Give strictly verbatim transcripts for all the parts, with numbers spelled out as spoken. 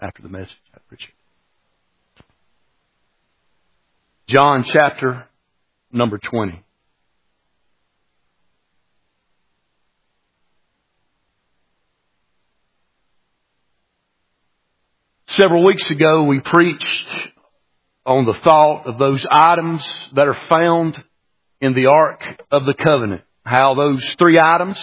after the message. I appreciate it. John chapter number twenty. Several weeks ago, we preached on the thought of those items that are found in the Ark of the Covenant. How those three items,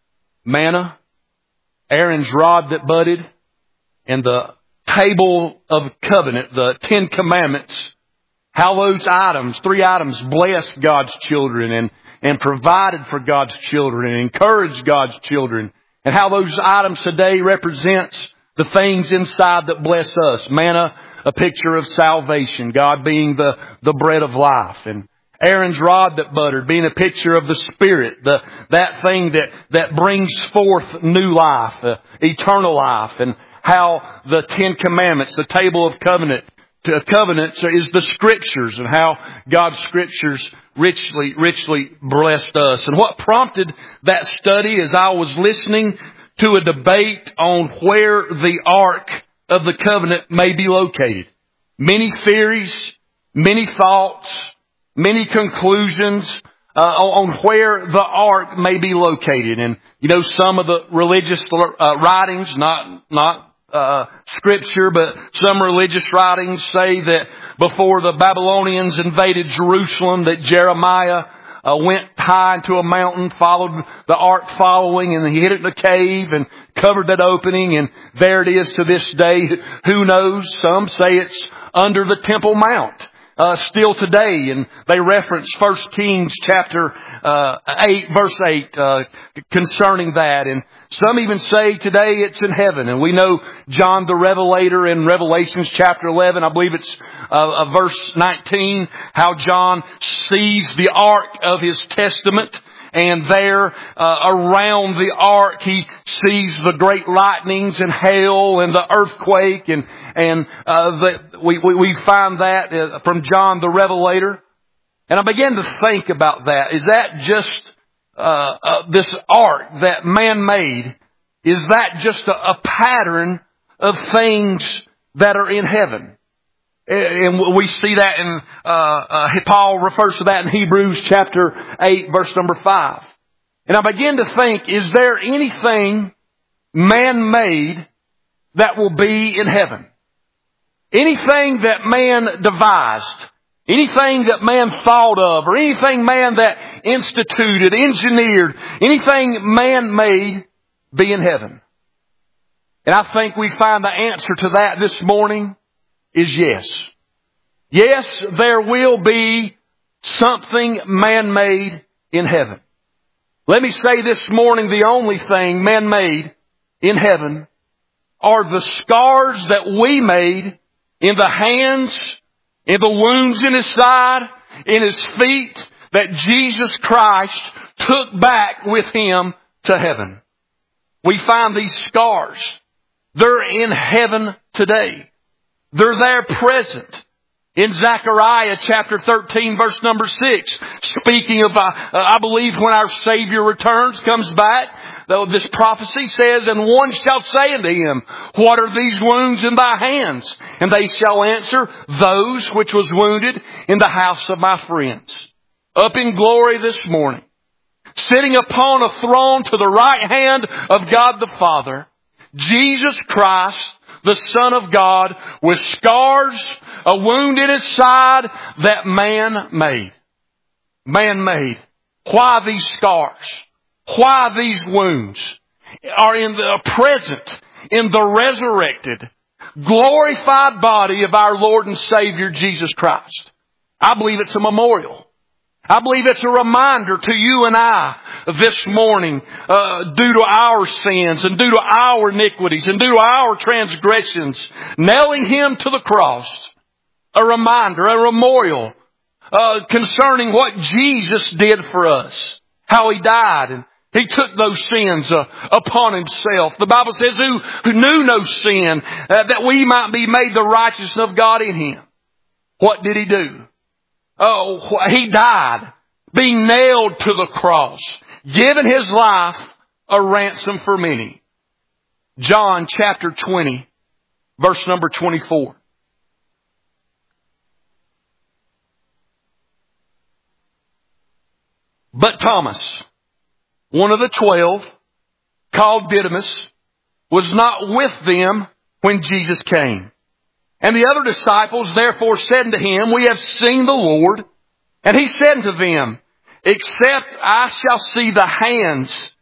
manna, Aaron's rod that budded, and the table of covenant, the Ten Commandments, how those items, three items, blessed God's children and, and provided for God's children and encouraged God's children. And how those items today represents the things inside that bless us. Manna, a picture of salvation, God being the, the bread of life. And Aaron's rod that budded being a picture of the Spirit, the, that thing that, that brings forth new life, uh, eternal life. And how the Ten Commandments, the table of covenant, to covenants is the Scriptures, and how God's Scriptures richly, richly blessed us. And what prompted that study as I was listening to a debate on where the Ark of the Covenant may be located. Many theories, many thoughts, many conclusions uh, on where the Ark may be located. And, you know, some of the religious uh, writings, not not uh, Scripture, but some religious writings say that before the Babylonians invaded Jerusalem, that Jeremiah Uh, went high into a mountain, followed the ark following, and he hid it in a cave and covered that opening, and there it is to this day. Who knows? Some say it's under the Temple Mount. Uh, still today, and they reference First Kings chapter uh, eight, verse eight, uh, concerning that. And some even say today it's in heaven. And we know John the Revelator in Revelations chapter eleven, I believe it's uh, uh, verse nineteen, how John sees the ark of his testament. And there, uh, around the ark, he sees the great lightnings and hail and the earthquake. And, and, uh, the, we, we, we find that uh, from John the Revelator. And I began to think about that. Is that just, uh, uh this ark that man made? Is that just a, a pattern of things that are in heaven? And we see that in, uh, uh, Paul refers to that in Hebrews chapter eight, verse number five. And I begin to think, is there anything man-made that will be in heaven? Anything that man devised, anything that man thought of, or anything man that instituted, engineered, anything man-made be in heaven? And I think we find the answer to that this morning is yes. Yes, there will be something man-made in heaven. Let me say this morning, the only thing man-made in heaven are the scars that we made in the hands, in the wounds in His side, in His feet, that Jesus Christ took back with Him to heaven. We find these scars. They're in heaven today. They're there present. In Zechariah chapter thirteen, verse number six, speaking of, uh, I believe when our Savior returns, comes back, though this prophecy says, and one shall say unto him, what are these wounds in thy hands? And they shall answer, those which was wounded in the house of my friends. Up in glory this morning, sitting upon a throne to the right hand of God the Father, Jesus Christ, the Son of God, with scars, a wound in His side that man made. Man made. Why these scars? Why these wounds are in the present, in the resurrected, glorified body of our Lord and Savior Jesus Christ? I believe it's a memorial. I believe it's a reminder to you and I this morning, uh, due to our sins and due to our iniquities and due to our transgressions, nailing Him to the cross. A reminder, a memorial, uh, concerning what Jesus did for us. How He died and He took those sins uh, upon Himself. The Bible says who, who knew no sin, uh, that we might be made the righteousness of God in Him. What did He do? Oh, He died, being nailed to the cross, giving His life a ransom for many. John chapter twenty, verse number twenty-four. But Thomas, one of the twelve, called Didymus, was not with them when Jesus came. And the other disciples therefore said unto him, We have seen the Lord. And he said unto them, Except I shall see the hands,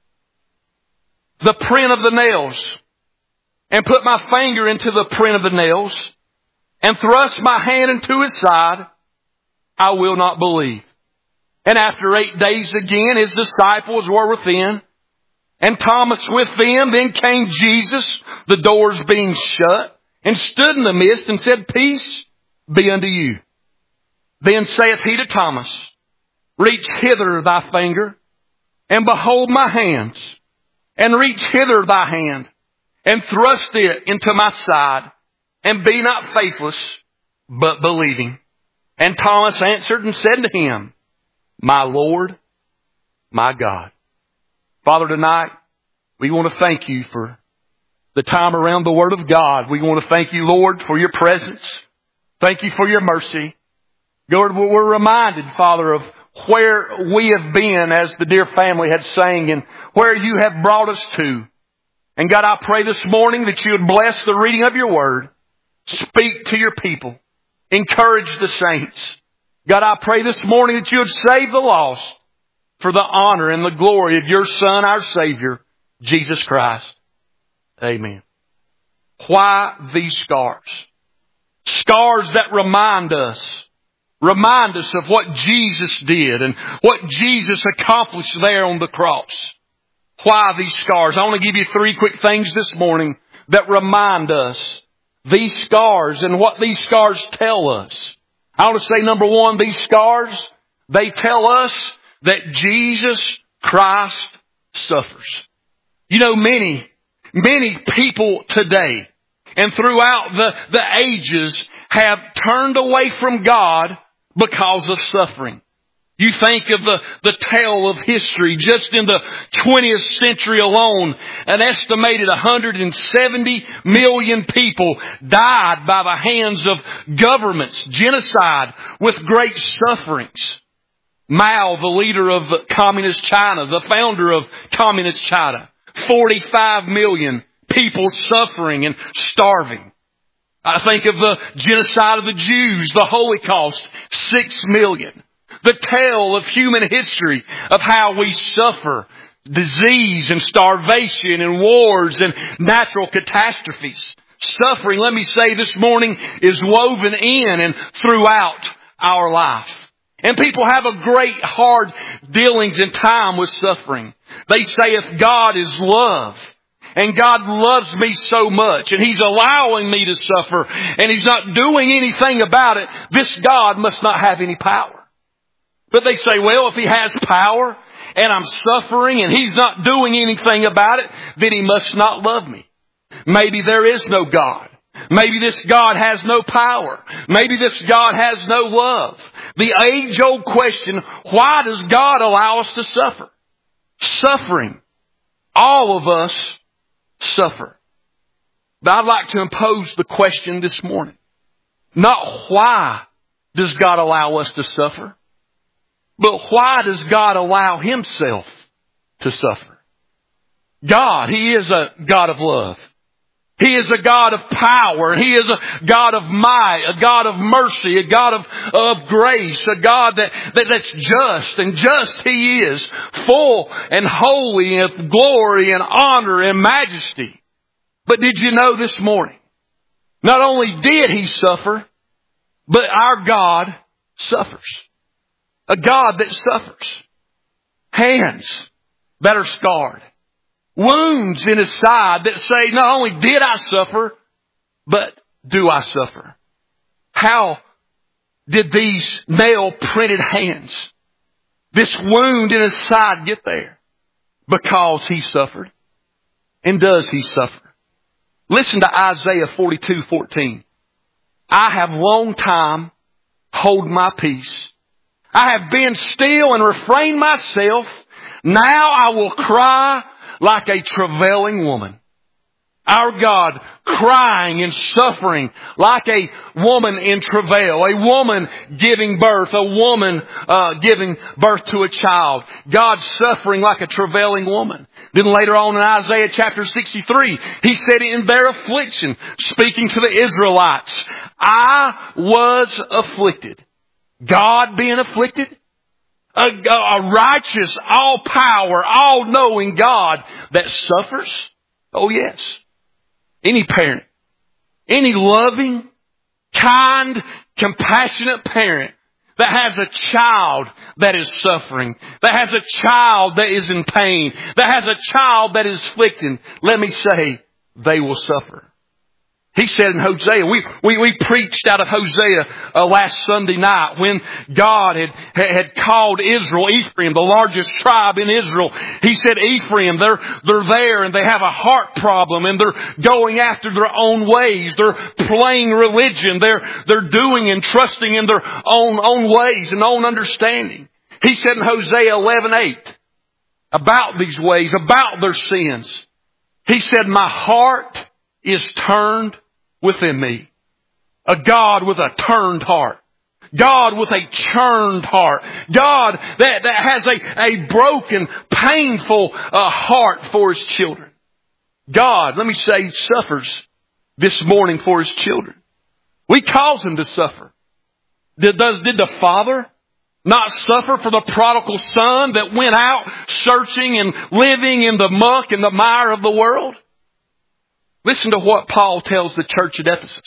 the print of the nails, and put my finger into the print of the nails, and thrust my hand into his side, I will not believe. And after eight days again, his disciples were within, and Thomas with them. Then came Jesus, the doors being shut, and stood in the midst, and said, Peace be unto you. Then saith he to Thomas, Reach hither thy finger, and behold my hands, and reach hither thy hand, and thrust it into my side, and be not faithless, but believing. And Thomas answered and said to him, My Lord, my God. Father, tonight, we want to thank you for the time around the Word of God. We want to thank you, Lord, for your presence. Thank you for your mercy. Lord, we're reminded, Father, of where we have been, as the dear family had sang, and where you have brought us to. And God, I pray this morning that you would bless the reading of your Word. Speak to your people. Encourage the saints. God, I pray this morning that you would save the lost for the honor and the glory of your Son, our Savior, Jesus Christ. Amen. Why these scars? Scars that remind us, remind us of what Jesus did and what Jesus accomplished there on the cross. Why these scars? I want to give you three quick things this morning that remind us these scars and what these scars tell us. I want to say, number one, these scars, they tell us that Jesus Christ suffers. You know, many, many people today and throughout the, the ages have turned away from God because of suffering. You think of the, the tale of history. Just in the twentieth century alone, an estimated one hundred seventy million people died by the hands of governments, genocide, with great sufferings. Mao, the leader of Communist China, the founder of Communist China, forty-five million people suffering and starving. I think of the genocide of the Jews, the Holocaust, six million. The tale of human history of how we suffer disease and starvation and wars and natural catastrophes. Suffering, let me say this morning, is woven in and throughout our life. And people have a great hard dealings in time with suffering. They say, if God is love, and God loves me so much, and He's allowing me to suffer, and He's not doing anything about it, this God must not have any power. But they say, well, if He has power and I'm suffering and He's not doing anything about it, then He must not love me. Maybe there is no God. Maybe this God has no power. Maybe this God has no love. The age-old question, why does God allow us to suffer? Suffering. All of us suffer. But I'd like to impose the question this morning. Not why does God allow us to suffer? But why does God allow Himself to suffer? God, He is a God of love. He is a God of power. He is a God of might, a God of mercy, a God of, of grace, a God that, that, that's just. And just He is, full and holy of glory and honor and majesty. But did you know this morning, not only did He suffer, but our God suffers. A God that suffers. Hands that are scarred. Wounds in His side that say, not only did I suffer, but do I suffer? How did these nail-printed hands, this wound in His side get there? Because He suffered. And does He suffer? Listen to Isaiah forty-two fourteen. I have long time hold my peace. I have been still and refrained myself. Now I will cry like a travailing woman. Our God crying and suffering like a woman in travail, a woman giving birth, a woman uh, giving birth to a child. God suffering like a travailing woman. Then later on in Isaiah chapter sixty-three, He said in their affliction, speaking to the Israelites, I was afflicted. God being afflicted? A, a righteous, all-power, all-knowing God that suffers? Oh yes. Any parent, any loving, kind, compassionate parent that has a child that is suffering, that has a child that is in pain, that has a child that is afflicted, let me say, they will suffer. He said in Hosea, we, we, we preached out of Hosea uh, last Sunday night when God had, had called Israel, Ephraim, the largest tribe in Israel. He said, Ephraim, they're, they're there and they have a heart problem and they're going after their own ways. They're playing religion. They're, they're doing and trusting in their own, own ways and own understanding. He said in Hosea eleven eight about these ways, about their sins. He said, my heart is turned within me. A God with a turned heart. God with a churned heart. God that, that has a, a broken, painful uh, heart for His children. God, let me say, suffers this morning for His children. We cause Him to suffer. Did, does, did the Father not suffer for the prodigal son that went out searching and living in the muck and the mire of the world? Listen to what Paul tells the church at Ephesus.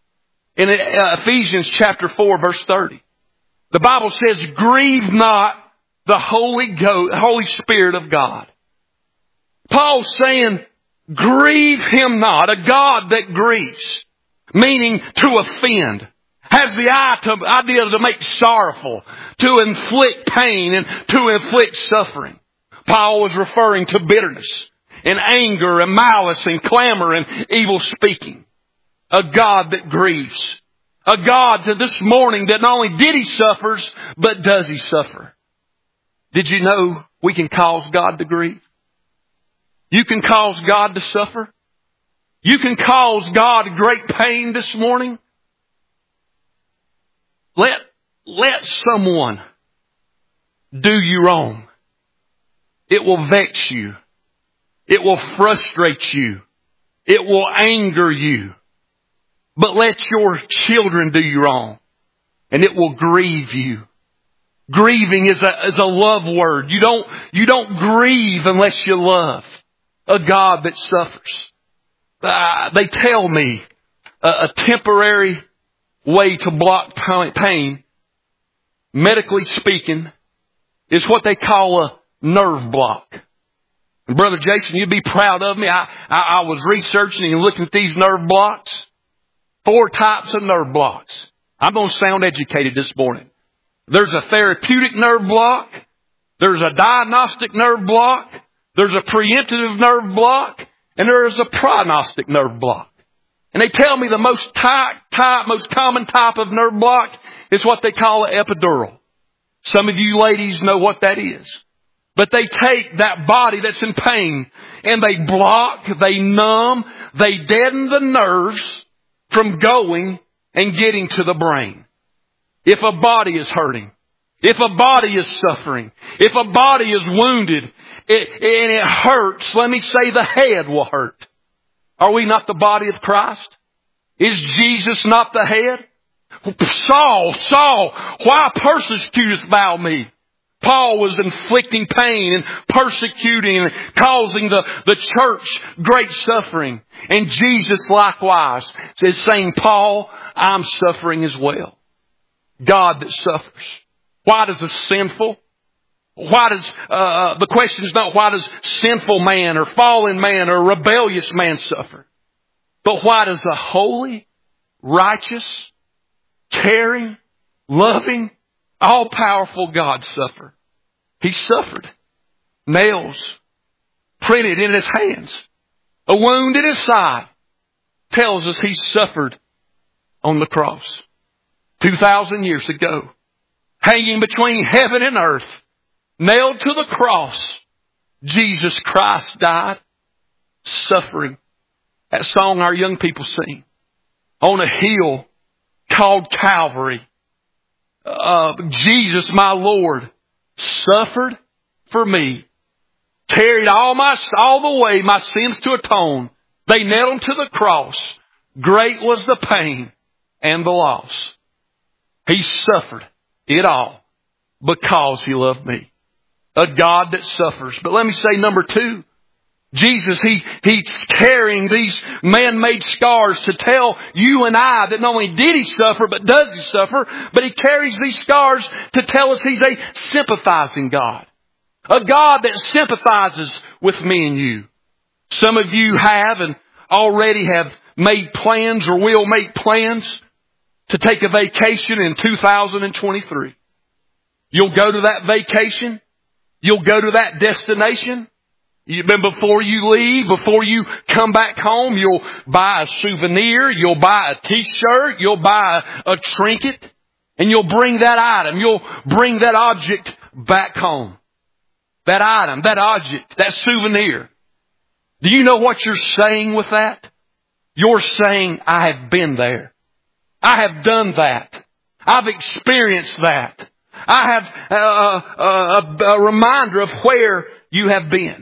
In Ephesians chapter four, verse thirty. The Bible says, grieve not the Holy Ghost, Holy Spirit of God. Paul's saying, grieve Him not, a God that grieves. Meaning to offend. Has the idea to make sorrowful, to inflict pain and to inflict suffering. Paul was referring to bitterness and anger and malice and clamor and evil speaking. A God that grieves. A God to this morning that not only did He suffers, but does He suffer. Did you know we can cause God to grieve? You can cause God to suffer. You can cause God great pain this morning. Let, let someone do you wrong. It will vex you. It will frustrate you. It will anger you. But let your children do you wrong. And it will grieve you. Grieving is a, is a love word. You don't, you don't grieve unless you love a God that suffers. Uh, they tell me a, a temporary way to block pain, medically speaking, is what they call a nerve block. And Brother Jason, you'd be proud of me. I, I, I was researching and looking at these nerve blocks. Four types of nerve blocks. I'm going to sound educated this morning. There's a therapeutic nerve block. There's a diagnostic nerve block. There's a preemptive nerve block. And there is a prognostic nerve block. And they tell me the most type, type, most common type of nerve block is what they call an epidural. Some of you ladies know what that is. But they take that body that's in pain and they block, they numb, they deaden the nerves from going and getting to the brain. If a body is hurting, if a body is suffering, if a body is wounded, it, and it hurts, let me say the head will hurt. Are we not the body of Christ? Is Jesus not the head? Saul, Saul, why persecutest thou me? Paul was inflicting pain and persecuting and causing the, the church great suffering. And Jesus likewise is saying, Paul, I'm suffering as well. God that suffers. Why does a sinful, why does, uh, the question is not why does sinful man or fallen man or rebellious man suffer? But why does a holy, righteous, caring, loving, all-powerful God suffer? He suffered. Nails printed in His hands. A wound in His side tells us He suffered on the cross. Two thousand years ago. Hanging between heaven and earth. Nailed to the cross. Jesus Christ died. Suffering. That song our young people sing. On a hill called Calvary, uh, Jesus, my Lord, suffered for me. Carried all my, all the way my sins to atone. They nailed him to the cross. Great was the pain and the loss. He suffered it all because He loved me. A God that suffers. But let me say number two. Jesus, He, He's carrying these man-made scars to tell you and I that not only did He suffer, but does He suffer, but He carries these scars to tell us He's a sympathizing God. A God that sympathizes with me and you. Some of you have and already have made plans or will make plans to take a vacation in two thousand twenty-three. You'll go to that vacation. You'll go to that destination. Then before you leave, before you come back home, you'll buy a souvenir. You'll buy a t-shirt. You'll buy a, a trinket. And you'll bring that item. You'll bring that object back home. That item, that object, that souvenir. Do you know what you're saying with that? You're saying, I have been there. I have done that. I've experienced that. I have a, a, a reminder of where you have been.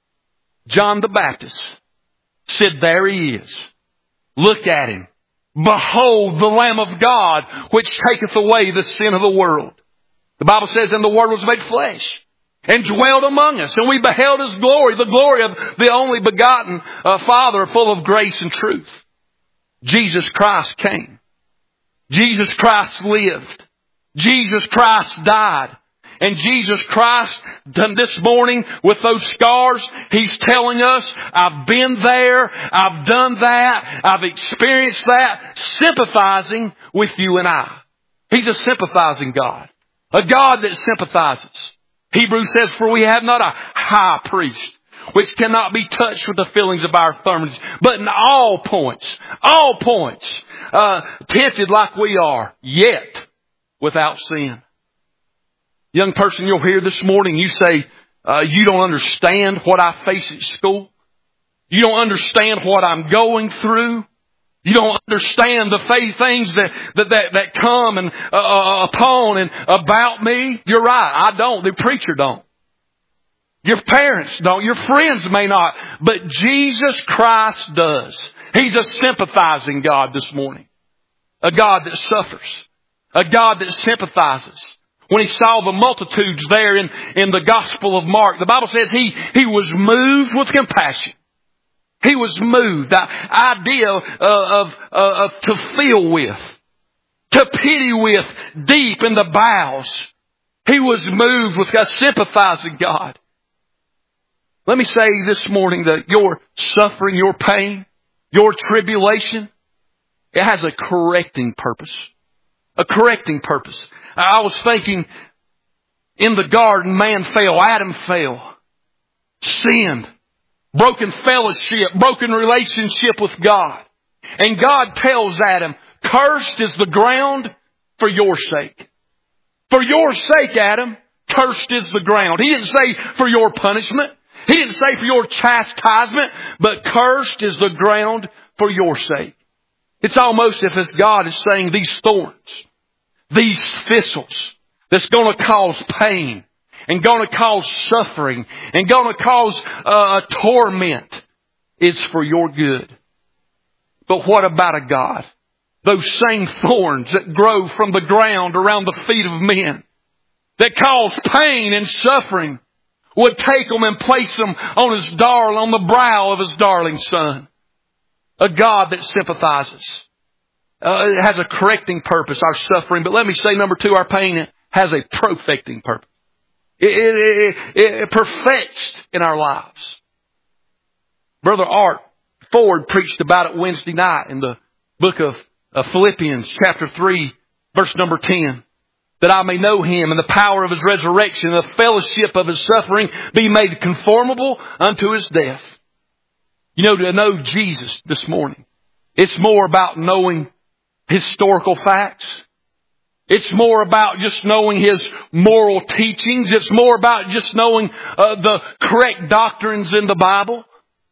John the Baptist said, there He is. Look at Him. Behold the Lamb of God, which taketh away the sin of the world. The Bible says, and the Word was made flesh and dwelled among us. And we beheld His glory, the glory of the only begotten uh, Father, full of grace and truth. Jesus Christ came. Jesus Christ lived. Jesus Christ died. And Jesus Christ, done this morning with those scars, He's telling us, I've been there, I've done that, I've experienced that, sympathizing with you and I. He's a sympathizing God. A God that sympathizes. Hebrews says, for we have not a high priest, which cannot be touched with the feelings of our infirmities, but in all points, all points, uh, tempted like we are, yet without sin. Young person, you'll hear this morning, you say, uh, you don't understand what I face at school. You don't understand what I'm going through. You don't understand the things that, that, that, that come and, uh, upon and about me. You're right. I don't. The preacher don't. Your parents don't. Your friends may not. But Jesus Christ does. He's a sympathizing God this morning. A God that suffers. A God that sympathizes. When He saw the multitudes there in, in the Gospel of Mark, the Bible says He, He was moved with compassion. He was moved. The idea of, of, of to feel with, to pity with deep in the bowels. He was moved with a sympathizing God. Let me say this morning that your suffering, your pain, your tribulation, it has a correcting purpose. A correcting purpose. I was thinking, in the garden, man fell. Adam fell. Sinned. Broken fellowship. Broken relationship with God. And God tells Adam, cursed is the ground for your sake. For your sake, Adam, cursed is the ground. He didn't say for your punishment. He didn't say for your chastisement. But cursed is the ground for your sake. It's almost as if God is saying these thorns, these thistles that's going to cause pain and going to cause suffering and going to cause uh, torment is for your good. But what about a God? Those same thorns that grow from the ground around the feet of men that cause pain and suffering would take them and place them on His darling, on the brow of His darling Son. A God that sympathizes. Uh, it has a correcting purpose, our suffering. But let me say, number two, our pain has a perfecting purpose. It, it, it, it perfects in our lives. Brother Art Ford preached about it Wednesday night in the book of, of Philippians, chapter three, verse number ten. That I may know Him and the power of His resurrection and the fellowship of His suffering, be made conformable unto His death. You know, to know Jesus this morning, it's more about knowing historical facts. It's more about just knowing His moral teachings. It's more about just knowing uh, the correct doctrines in the Bible.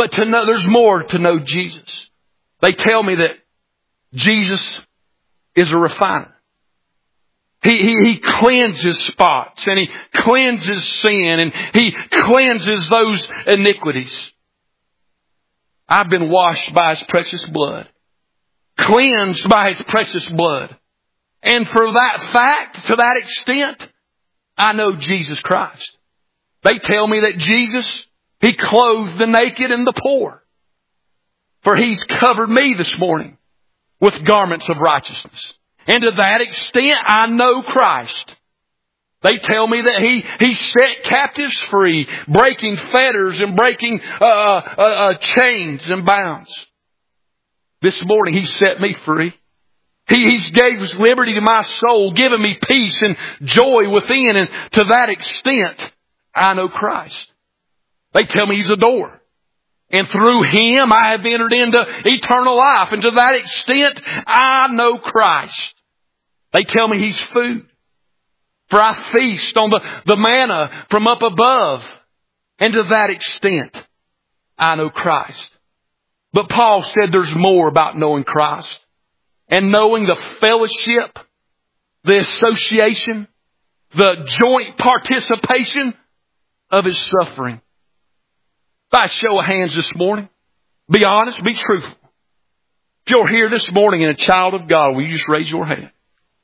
But to know, there's more to know Jesus. They tell me that Jesus is a refiner. He, he, he cleanses spots and He cleanses sin and He cleanses those iniquities. I've been washed by His precious blood. Cleansed by His precious blood. And for that fact, to that extent, I know Jesus Christ. They tell me that Jesus, He clothed the naked and the poor. For He's covered me this morning with garments of righteousness. And to that extent, I know Christ. They tell me that He, He set captives free, breaking fetters and breaking uh, uh, uh, chains and bounds. This morning, He set me free. He, He's gave us liberty to my soul, given me peace and joy within. And to that extent, I know Christ. They tell me He's a door. And through Him, I have entered into eternal life. And to that extent, I know Christ. They tell me He's food. For I feast on the, the manna from up above. And to that extent, I know Christ. But Paul said there's more about knowing Christ. And knowing the fellowship, the association, the joint participation of His suffering. By a show of hands this morning, be honest, be truthful. If you're here this morning and a child of God, will you just raise your hand?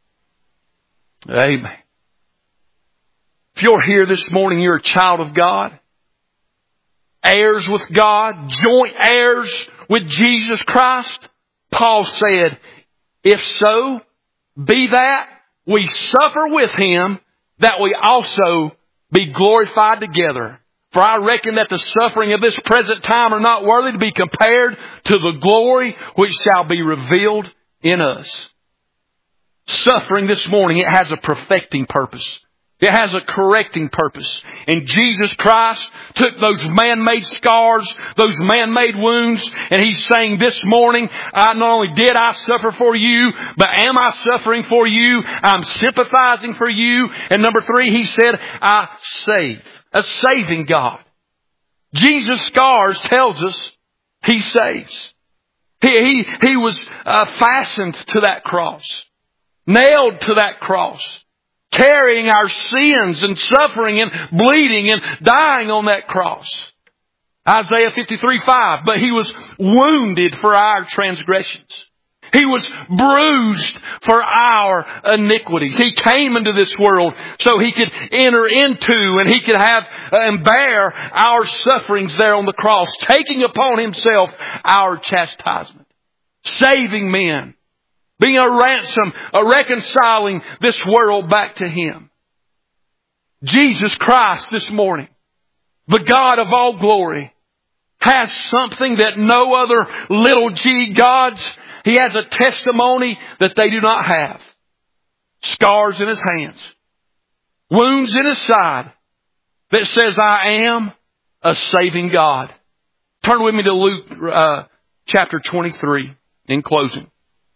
Amen. If you're here this morning, you're a child of God, heirs with God, joint heirs with Jesus Christ. Paul said, if so, be that we suffer with Him, that we also be glorified together. For I reckon that the suffering of this present time are not worthy to be compared to the glory which shall be revealed in us. Suffering this morning, it has a perfecting purpose. It has a correcting purpose. And Jesus Christ took those man-made scars, those man-made wounds, and He's saying this morning, I not only did I suffer for you, but am I suffering for you? I'm sympathizing for you. And number three, He said, I save. A saving God. Jesus' scars tells us He saves. He, he, he was uh, fastened to that cross. Nailed to that cross. Carrying our sins and suffering and bleeding and dying on that cross. Isaiah fifty-three five. But He was wounded for our transgressions. He was bruised for our iniquities. He came into this world so He could enter into and He could have and bear our sufferings there on the cross, taking upon Himself our chastisement, saving men, being a ransom, a reconciling this world back to Him. Jesus Christ this morning, the God of all glory, has something that no other little g gods. He has a testimony that they do not have. Scars in His hands. Wounds in His side. That says, I am a saving God. Turn with me to Luke uh, chapter twenty-three in closing.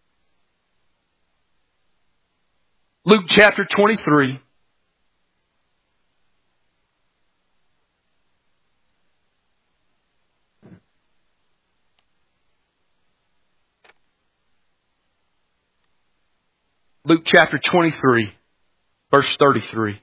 Luke chapter twenty-three. Luke chapter twenty-three, verse thirty-three.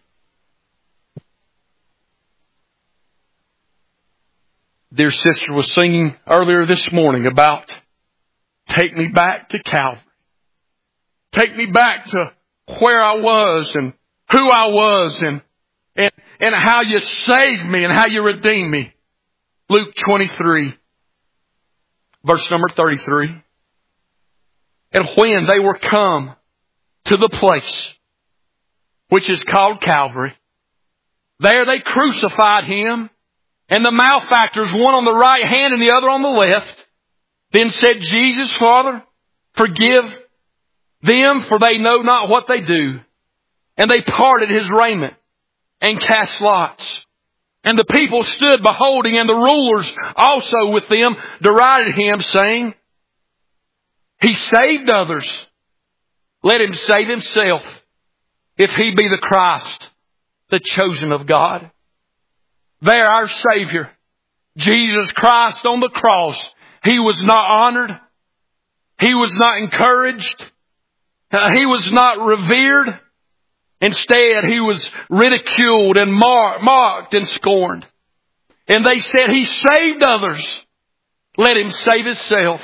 Dear sister was singing earlier this morning about take me back to Calvary. Take me back to where I was and who I was and, and, and how You saved me and how You redeemed me. Luke twenty-three, verse number thirty-three. And when they were come to the place which is called Calvary, there they crucified Him, and the malefactors, one on the right hand and the other on the left. Then said Jesus, Father, forgive them, for they know not what they do. And they parted His raiment and cast lots. And the people stood beholding, and the rulers also with them derided Him, saying, He saved others. Let Him save Himself, if He be the Christ, the chosen of God. There our Savior, Jesus Christ on the cross, He was not honored. He was not encouraged. Uh, he was not revered. Instead, He was ridiculed and mar- mocked and scorned. And they said, He saved others. Let Him save Himself.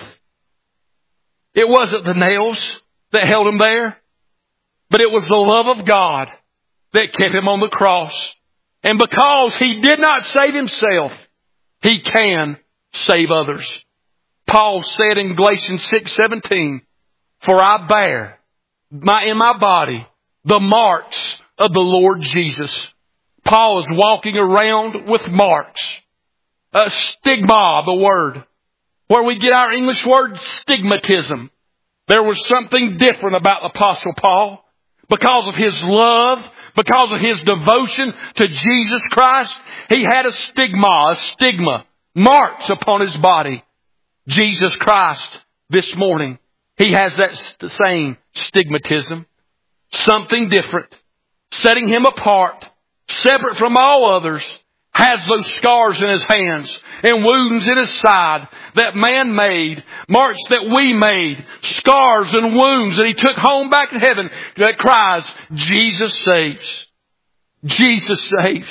It wasn't the nails that held Him there, but it was the love of God that kept Him on the cross. And because He did not save Himself, He can save others. Paul said in Galatians six seventeen, for I bear my, in my body the marks of the Lord Jesus. Paul is walking around with marks. A stigma, the word, where we get our English word stigmatism. There was something different about the Apostle Paul because of his love, because of his devotion to Jesus Christ. He had a stigma, a stigma, marks upon his body. Jesus Christ, this morning, He has that same stigmatism. Something different. Setting Him apart, separate from all others, has those scars in His hands and wounds in His side that man made, marks that we made, scars and wounds that He took home back to heaven that cries, Jesus saves. Jesus saves.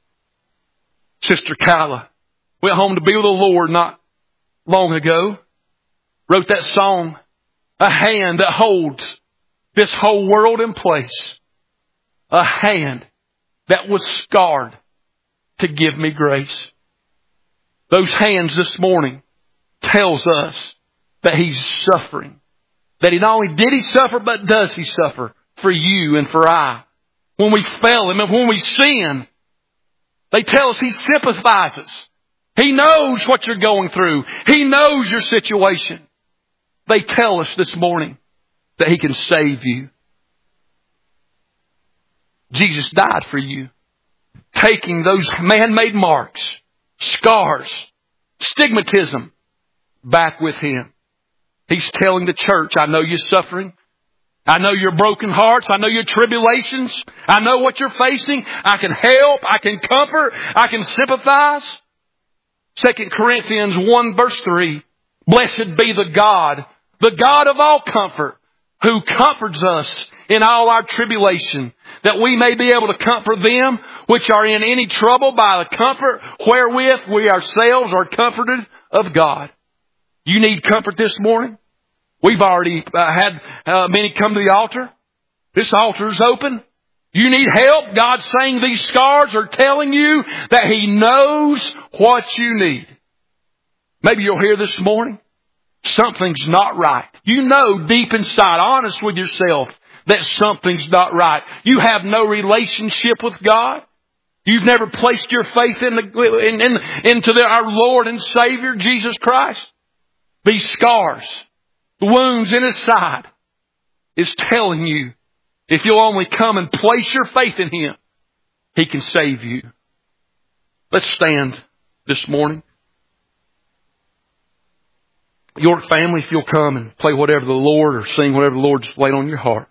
Sister Kyla went home to be with the Lord not long ago. Wrote that song, a hand that holds this whole world in place. A hand that was scarred to give me grace. Those hands this morning tells us that He's suffering. That He not only did He suffer, but does He suffer for you and for I. When we fail Him and when we sin, they tell us He sympathizes. He knows what you're going through. He knows your situation. They tell us this morning that He can save you. Jesus died for you, taking those man-made marks, scars, stigmatism back with Him. He's telling the church, I know you're suffering. I know your broken hearts. I know your tribulations. I know what you're facing. I can help. I can comfort. I can sympathize. Second Corinthians one verse three. Blessed be the God, the God of all comfort, who comforts us in all our tribulation, that we may be able to comfort them which are in any trouble by the comfort wherewith we ourselves are comforted of God. You need comfort this morning? We've already uh, had uh, many come to the altar. This altar is open. You need help. God's saying these scars are telling you that He knows what you need. Maybe you'll hear this morning, something's not right. You know deep inside, honest with yourself, that something's not right. You have no relationship with God. You've never placed your faith in the, in, in, into the, our Lord and Savior, Jesus Christ. These scars, the wounds in His side, is telling you, if you'll only come and place your faith in Him, He can save you. Let's stand this morning. York family, if you'll come and play whatever the Lord or sing whatever the Lord's laid on your heart.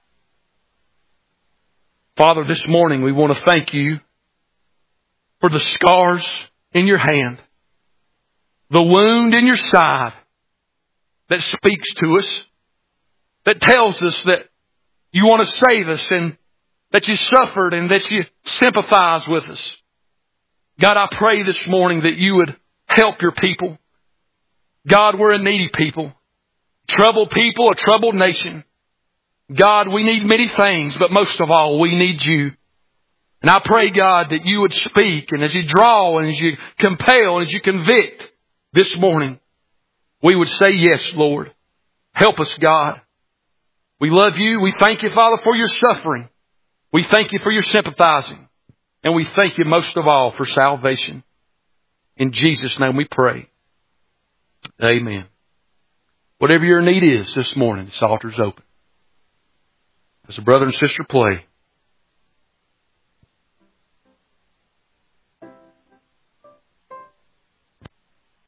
Father, this morning we want to thank You for the scars in Your hand, the wound in Your side that speaks to us, that tells us that You want to save us and that You suffered and that You sympathize with us. God, I pray this morning that You would help Your people. God, we're a needy people, troubled people, a troubled nation. God, we need many things, but most of all, we need You. And I pray, God, that You would speak, and as You draw and as You compel and as You convict this morning, we would say, yes, Lord. Help us, God. We love You. We thank You, Father, for Your suffering. We thank You for Your sympathizing. And we thank You most of all for salvation. In Jesus' name we pray. Amen. Whatever your need is this morning, this altar is open. As a brother and sister play,